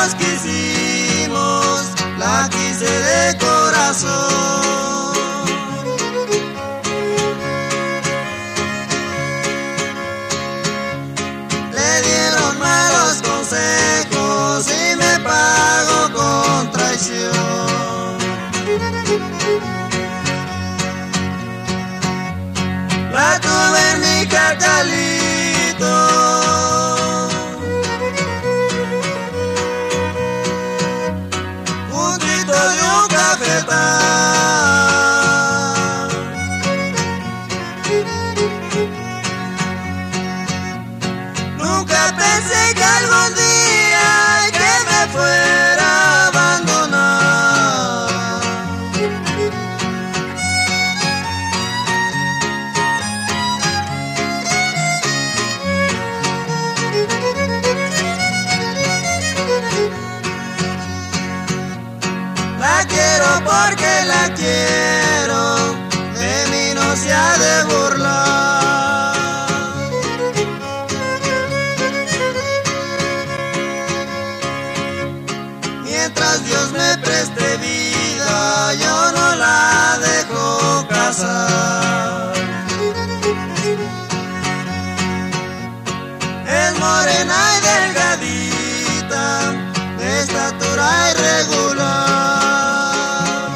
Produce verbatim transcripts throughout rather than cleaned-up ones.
nos quisimos, la quise de corazón. Le dieron malos consejos y me pagó con traición. La tuve en mi cacalito, juntito de un cafetal. Nunca pensé que algún día que me fuera a abandonar. La quiero porque la quiero, de mí no se ha de burlar. Mientras Dios me preste vida, yo no la dejo casar. Es morena y delgadita, de estatura irregular.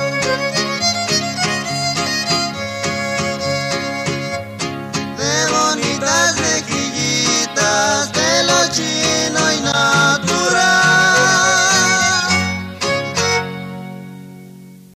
De bonitas mejillitas, de lo chino y nada.